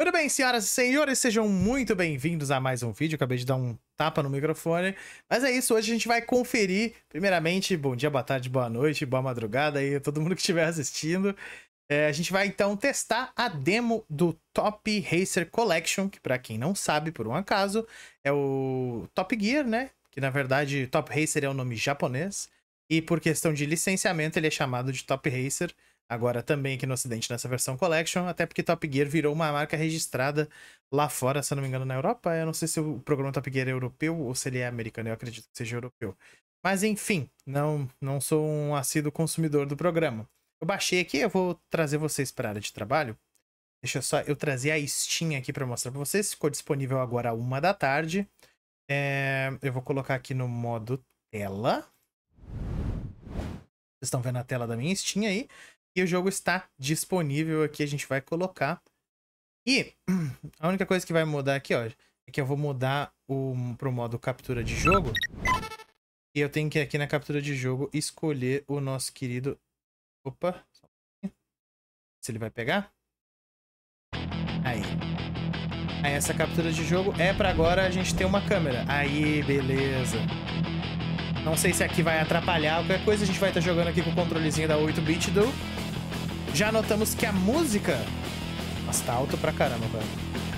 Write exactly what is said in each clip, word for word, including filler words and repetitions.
Muito bem, senhoras e senhores, sejam muito bem-vindos a mais um vídeo. Acabei de dar um tapa no microfone, mas é isso, hoje a gente vai conferir, primeiramente, bom dia, boa tarde, boa noite, boa madrugada aí a todo mundo que estiver assistindo. É, a gente vai então testar a demo do Top Racer Collection, que pra quem não sabe, por um acaso, é o Top Gear, né? Que na verdade Top Racer é o nome japonês, e por questão de licenciamento ele é chamado de Top Racer. Agora também aqui no ocidente nessa versão Collection, até porque Top Gear virou uma marca registrada lá fora, se eu não me engano, na Europa. Eu não sei se o programa Top Gear é europeu ou se ele é americano, eu acredito que seja europeu. Mas enfim, não, não sou um assíduo consumidor do programa. Eu baixei aqui, eu vou trazer vocês para a área de trabalho. Deixa só eu trazer a Steam aqui para mostrar para vocês. Ficou disponível agora às uma da tarde. É, eu vou colocar aqui no modo tela. Vocês estão vendo a tela da minha Steam aí. E o jogo está disponível aqui, a gente vai colocar. E a única coisa que vai mudar aqui, ó, é que eu vou mudar para o modo captura de jogo. E eu tenho que aqui na captura de jogo escolher o nosso querido... Opa, só um se ele vai pegar. Aí. Aí essa captura de jogo é para agora a gente ter uma câmera. Aí, beleza. Não sei se aqui vai atrapalhar. Qualquer coisa a gente vai estar jogando aqui com o controlezinho da oito bit do... Já notamos que a música... Nossa, tá alto pra caramba, cara.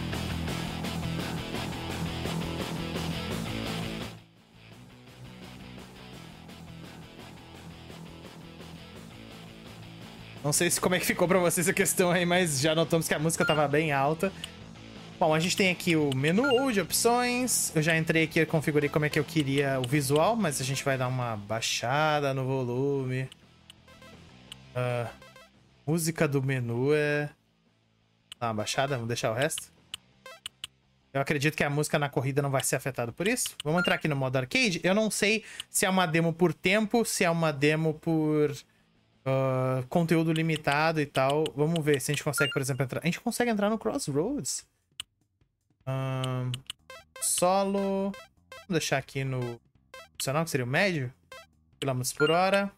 Não sei se como é que ficou pra vocês a questão aí, mas já notamos que a música tava bem alta. Bom, a gente tem aqui o menu de opções. Eu já entrei aqui e configurei como é que eu queria o visual, mas a gente vai dar uma baixada no volume. Uh, música do menu é... Dá uma baixada, vamos deixar o resto. Eu acredito que a música na corrida não vai ser afetada por isso. Vamos entrar aqui no modo arcade. Eu não sei se é uma demo por tempo, se é uma demo por uh, conteúdo limitado e tal. Vamos ver se a gente consegue, por exemplo, entrar... A gente consegue entrar no Crossroads. Um, solo. Vamos deixar aqui no opcional, que seria o médio. Quilômetros por hora.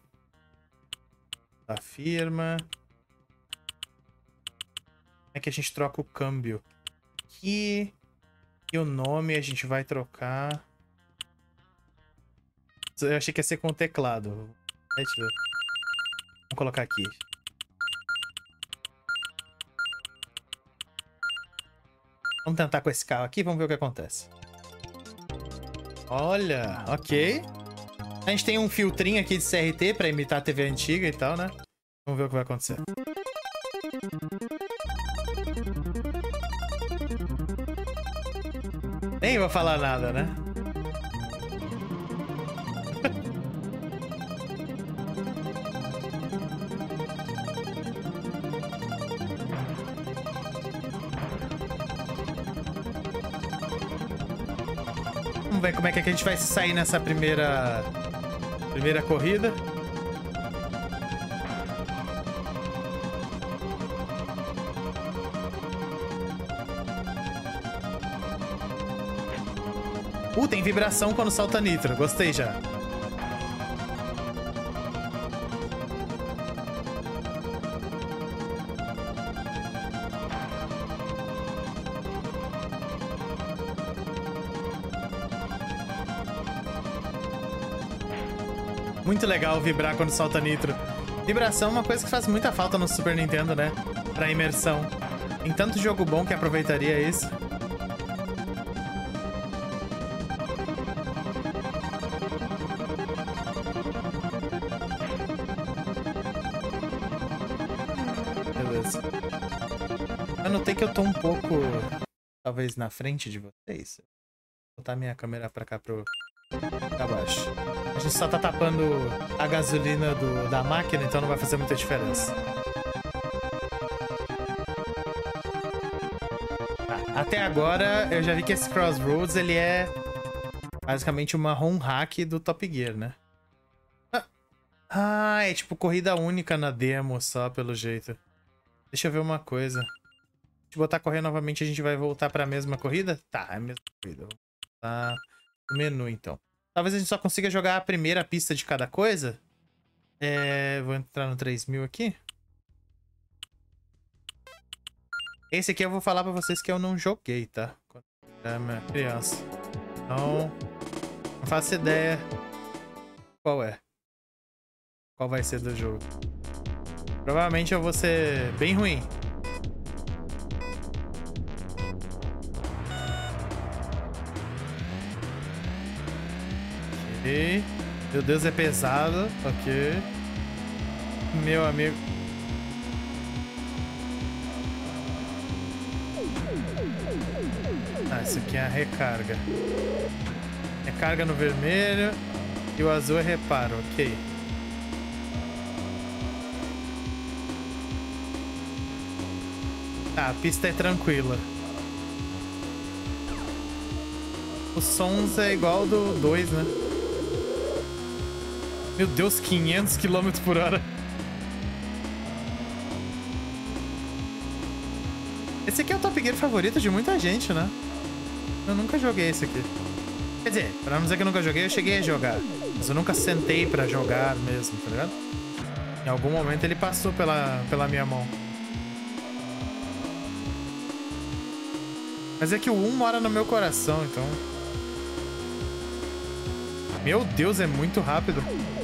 Afirma. Como é que a gente troca o câmbio? Aqui. E o nome a gente vai trocar. Eu achei que ia ser com o teclado. Deixa eu ver. Vamos colocar aqui. Vamos tentar com esse carro aqui, vamos ver o que acontece. Olha, ok. A gente tem um filtrinho aqui de C R T pra imitar a T V antiga e tal, né? Vamos ver o que vai acontecer. Nem vou falar nada, né? Vamos ver como é que a gente vai sair nessa primeira primeira corrida. Uh, tem vibração quando solta nitro. Gostei já. Muito legal vibrar quando solta nitro. Vibração é uma coisa que faz muita falta no Super Nintendo, né? Pra imersão. Tem tanto jogo bom que aproveitaria isso. Beleza. Eu notei que eu tô um pouco, talvez, na frente de vocês. Vou botar minha câmera pra cá pro... pra baixo. A gente só tá tapando a gasolina do, da máquina, então não vai fazer muita diferença. Tá. Até agora, eu já vi que esse Crossroads, ele é basicamente uma ROM hack do Top Gear, né? Ah, ah, é tipo corrida única na demo só, pelo jeito. Deixa eu ver uma coisa. Se botar correr novamente, a gente vai voltar pra mesma corrida? Tá, é a mesma corrida. Vou voltar no menu, então. Talvez a gente só consiga jogar a primeira pista de cada coisa. É... Vou entrar no três mil aqui. Esse aqui eu vou falar pra vocês que eu não joguei, tá? Quando era minha criança. Então, não faço ideia qual é. Qual vai ser do jogo. Provavelmente eu vou ser bem ruim. Ok. Meu Deus, é pesado. Ok. Meu amigo. Ah, isso aqui é a recarga. Recarga no vermelho. E o azul é reparo. Ok. Tá, a pista é tranquila. Os sons é igual do dois, né? Meu Deus, quinhentos quilômetros por hora. Esse aqui é o Top Gear favorito de muita gente, né? Eu nunca joguei esse aqui. Quer dizer, pra não dizer que eu nunca joguei, eu cheguei a jogar. Mas eu nunca sentei pra jogar mesmo, tá ligado? Em algum momento ele passou pela, pela minha mão. Mas é que o um mora no meu coração, então... Meu Deus, é muito rápido.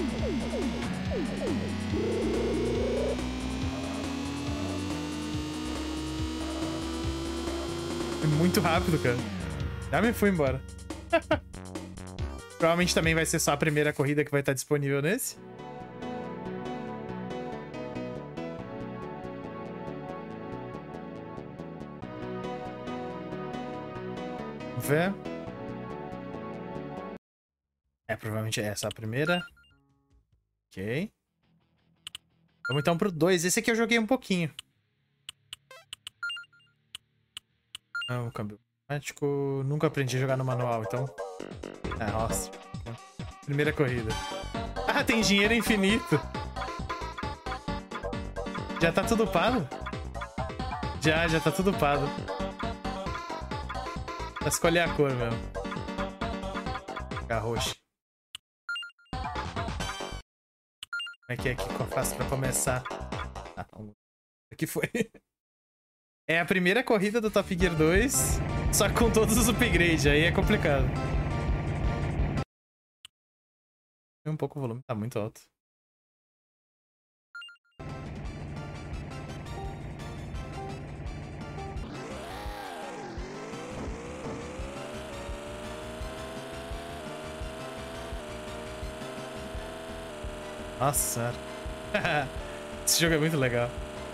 É muito rápido, cara. Já me fui embora. Provavelmente também vai ser só a primeira corrida que vai estar disponível nesse. Vamos ver. É, provavelmente é essa a primeira. Ok. Vamos então pro dois. Esse aqui eu joguei um pouquinho. Ah, o câmbio automático. Nunca aprendi a jogar no manual, então... Ah, nossa. Primeira corrida. Ah, tem dinheiro infinito. Já tá tudo pago? Já, já tá tudo pago. Pra escolher a cor mesmo. Ficar roxo. Como é que é aqui que eu faço pra começar? Ah, não. Aqui foi. É a primeira corrida do Top Gear dois, só que com todos os upgrades, aí é complicado. Um pouco o volume, tá muito alto. Nossa. Esse jogo é muito legal.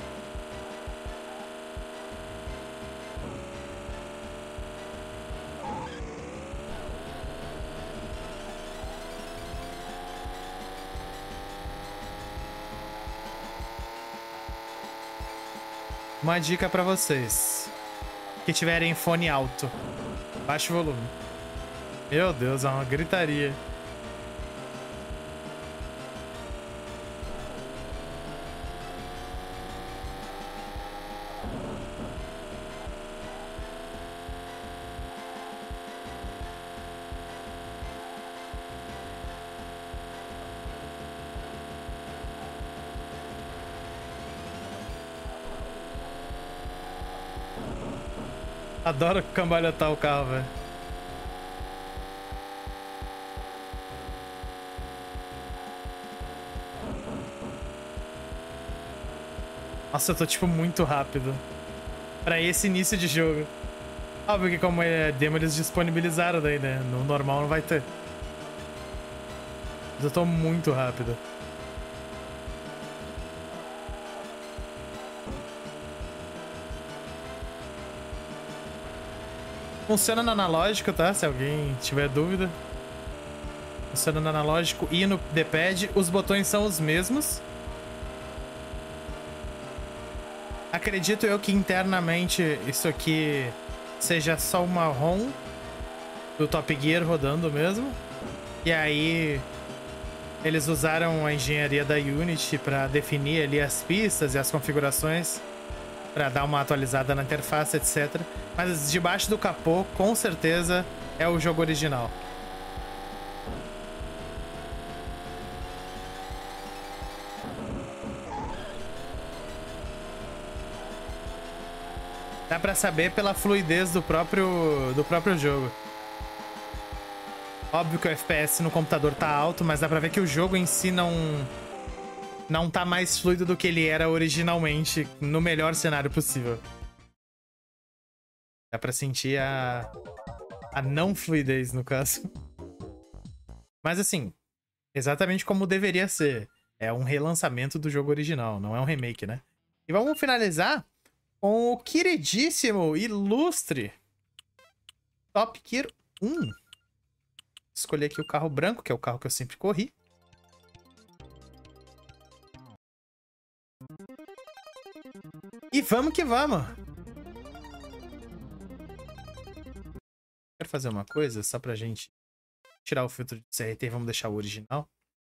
Uma dica pra vocês que tiverem fone alto. Baixa o volume. Meu Deus, é uma gritaria. Adoro cambalhotar o carro, velho. Nossa, eu tô, tipo, muito rápido pra esse início de jogo. Óbvio que como é demo, eles disponibilizaram daí, né? No normal não vai ter. Mas eu tô muito rápido. Funciona no analógico, tá? Se alguém tiver dúvida. Funciona no analógico e no D-pad. Os botões são os mesmos. Acredito eu que internamente isso aqui seja só uma ROM do Top Gear rodando mesmo. E aí eles usaram a engenharia da Unity para definir ali as pistas e as configurações para dar uma atualizada na interface, etcétera. Mas debaixo do capô, com certeza, é o jogo original. Dá pra saber pela fluidez do próprio, do próprio jogo. Óbvio que o F P S no computador tá alto, mas dá pra ver que o jogo em si não... não tá mais fluido do que ele era originalmente, no melhor cenário possível. Dá pra sentir a... a não fluidez, no caso. Mas assim, exatamente como deveria ser. É um relançamento do jogo original, não é um remake, né? E vamos finalizar com o queridíssimo, ilustre Top Gear um. Escolhi aqui o carro branco, que é o carro que eu sempre corri. E vamos que vamos! Quero fazer uma coisa, só pra gente tirar o filtro de C R T e vamos deixar o original.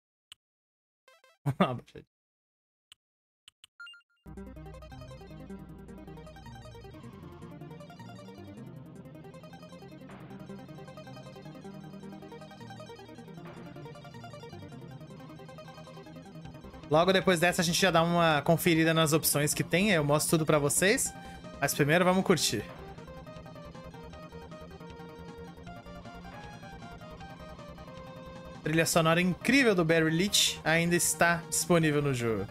Logo depois dessa a gente já dá uma conferida nas opções que tem, eu mostro tudo pra vocês. Mas primeiro vamos curtir. A trilha sonora incrível do Barry Leitch ainda está disponível no jogo.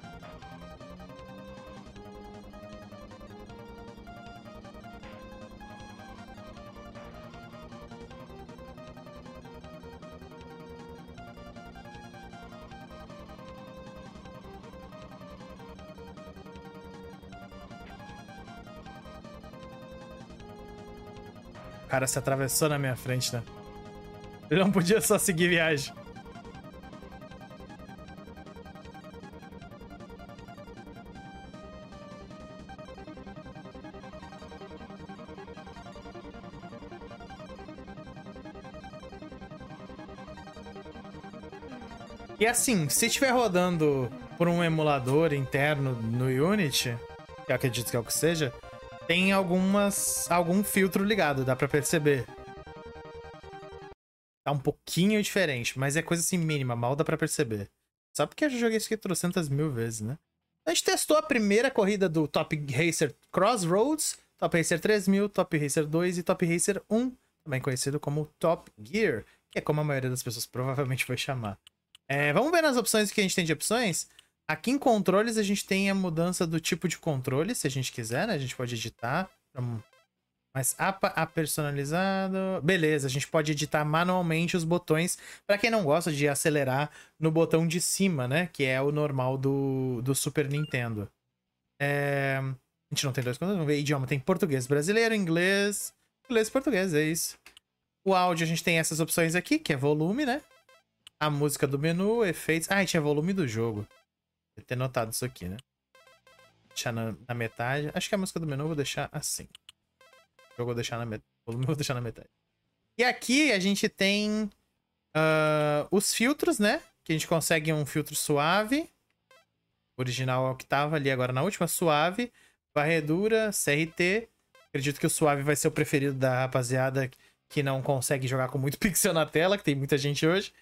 O cara se atravessou na minha frente, né? Ele não podia só seguir viagem. E assim, se estiver rodando por um emulador interno no Unity, que eu acredito que é o que seja, tem algumas algum filtro ligado, dá pra perceber. Tá um pouquinho diferente, mas é coisa assim mínima, mal dá pra perceber. Só porque eu já joguei isso aqui trocentas mil vezes, né? A gente testou a primeira corrida do Top Racer Crossroads, Top Racer três mil, Top Racer dois e Top Racer um, também conhecido como Top Gear, que é como a maioria das pessoas provavelmente vai chamar. É, vamos ver nas opções que a gente tem de opções. Aqui em controles a gente tem a mudança do tipo de controle, se a gente quiser, né? A gente pode editar. Mas a, a personalizado... Beleza, a gente pode editar manualmente os botões. Pra quem não gosta de acelerar no botão de cima, né? Que é o normal do, do Super Nintendo. É... A gente não tem dois controles, vamos ver. Idioma tem português brasileiro, inglês... Inglês e português, é isso. O áudio a gente tem essas opções aqui, que é volume, né? A música do menu, efeitos... Ah, tinha volume do jogo. Deve ter notado isso aqui, né? Deixar na, na metade. Acho que a música do menu eu vou deixar assim. Eu vou deixar na metade. O volume eu vou deixar na metade. E aqui a gente tem uh, os filtros, né? Que a gente consegue um filtro suave. O original é o que tava ali agora na última. Suave. Varredura, C R T. Acredito que o suave vai ser o preferido da rapaziada que não consegue jogar com muito pixel na tela, que tem muita gente hoje.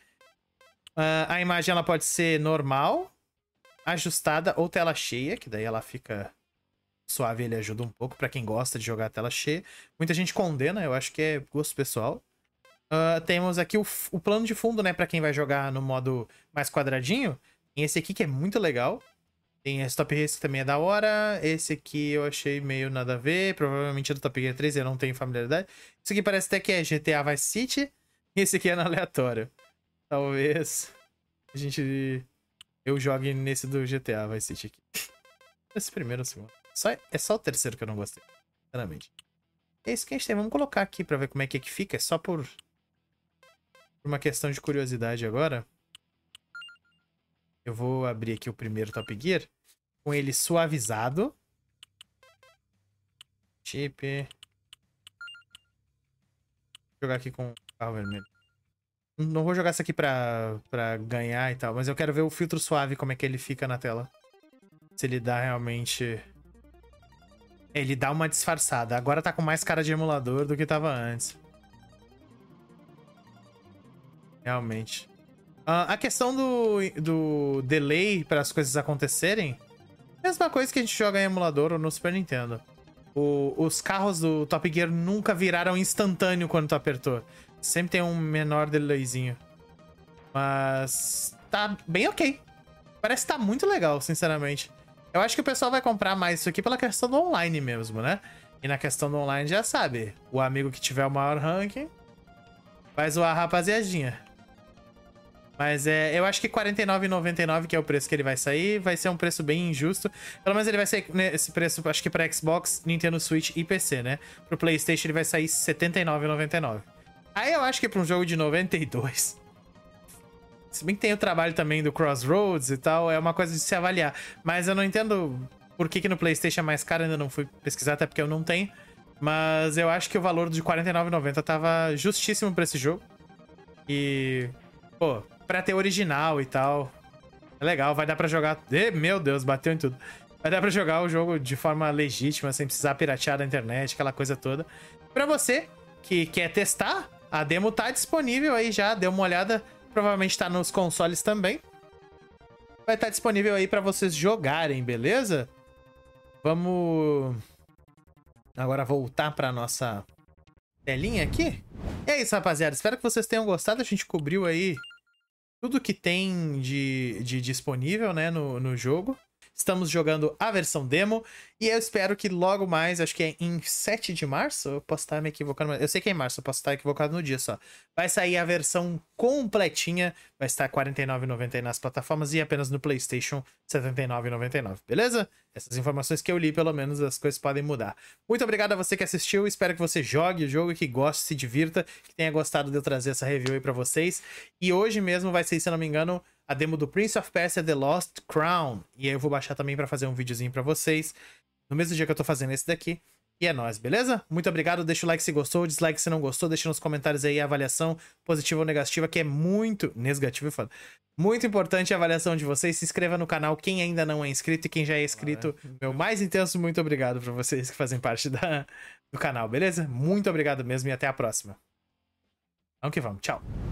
Uh, a imagem ela pode ser normal, ajustada ou tela cheia, que daí ela fica suave, ele ajuda um pouco pra quem gosta de jogar a tela cheia. Muita gente condena, eu acho que é gosto pessoal. Uh, temos aqui o, o plano de fundo, né, pra quem vai jogar no modo mais quadradinho. Tem esse aqui que é muito legal. Tem esse Top Race que também é da hora. Esse aqui eu achei meio nada a ver. Provavelmente é do Top Gear três, eu não tenho familiaridade. Isso aqui parece até que é G T A Vice City. E esse aqui é no aleatório. Talvez a gente... eu jogue nesse do G T A Vice City aqui. Esse primeiro ou segundo. Só, é só o terceiro que eu não gostei, sinceramente. É isso que a gente tem. Vamos colocar aqui pra ver como é que, é que fica. É só por... por uma questão de curiosidade agora. Eu vou abrir aqui o primeiro Top Gear. Com ele suavizado. Chip. Vou jogar aqui com o carro vermelho. Não vou jogar isso aqui pra, pra ganhar e tal, mas eu quero ver o filtro suave, como é que ele fica na tela. Se ele dá realmente... ele dá uma disfarçada. Agora tá com mais cara de emulador do que tava antes. Realmente. Uh, a questão do, do delay para as coisas acontecerem... mesma coisa que a gente joga em emulador ou no Super Nintendo. O, os carros do Top Gear nunca viraram instantâneo quando tu apertou. Sempre tem um menor delayzinho. Mas tá bem ok. Parece que tá muito legal, sinceramente. Eu acho que o pessoal vai comprar mais isso aqui pela questão do online mesmo, né? E na questão do online já sabe. O amigo que tiver o maior ranking vai zoar a rapaziadinha. Mas é, eu acho que quarenta e nove reais e noventa e nove centavos, que é o preço que ele vai sair, vai ser um preço bem injusto. Pelo menos ele vai ser esse preço, acho que pra Xbox, Nintendo Switch e P C, né? Pro PlayStation ele vai sair setenta e nove reais e noventa e nove centavos. Aí eu acho que pra um jogo de noventa e dois... Se bem que tem o trabalho também do Crossroads e tal, é uma coisa de se avaliar. Mas eu não entendo por que, que no PlayStation é mais caro, ainda não fui pesquisar, até porque eu não tenho. Mas eu acho que o valor de quarenta e nove reais e noventa centavos tava justíssimo pra esse jogo. E, pô, pra ter original e tal, é legal, vai dar pra jogar... E, meu Deus, bateu em tudo. Vai dar pra jogar o jogo de forma legítima, sem precisar piratear da internet, aquela coisa toda. Pra você que quer testar, a demo tá disponível aí já, dê uma olhada... Provavelmente tá nos consoles também. Vai estar disponível aí pra vocês jogarem, beleza? Vamos agora voltar pra nossa telinha aqui. E é isso, rapaziada. Espero que vocês tenham gostado. A gente cobriu aí tudo que tem de, de disponível, né, no, no jogo. Estamos jogando a versão demo. E eu espero que logo mais, acho que é em sete de março, eu posso estar me equivocando, eu sei que é em março, eu posso estar equivocado no dia só. Vai sair a versão completinha, vai estar quarenta e nove reais e noventa e nove centavos nas plataformas e apenas no PlayStation setenta e nove reais e noventa e nove centavos, beleza? Essas informações que eu li, pelo menos, as coisas podem mudar. Muito obrigado a você que assistiu, espero que você jogue o jogo, que goste, se divirta, que tenha gostado de eu trazer essa review aí pra vocês. E hoje mesmo vai ser, se eu não me engano, a demo do Prince of Persia The Lost Crown. E aí eu vou baixar também pra fazer um videozinho pra vocês, no mesmo dia que eu tô fazendo esse daqui. E é nóis, beleza? Muito obrigado, deixa o like se gostou, dislike se não gostou, deixa nos comentários aí a avaliação positiva ou negativa, que é muito... Negativo, foda. Muito importante a avaliação de vocês. Se inscreva no canal quem ainda não é inscrito, e quem já é inscrito, meu mais intenso muito obrigado pra vocês que fazem parte da... do canal, beleza? Muito obrigado mesmo e até a próxima. Vamos que vamos, tchau!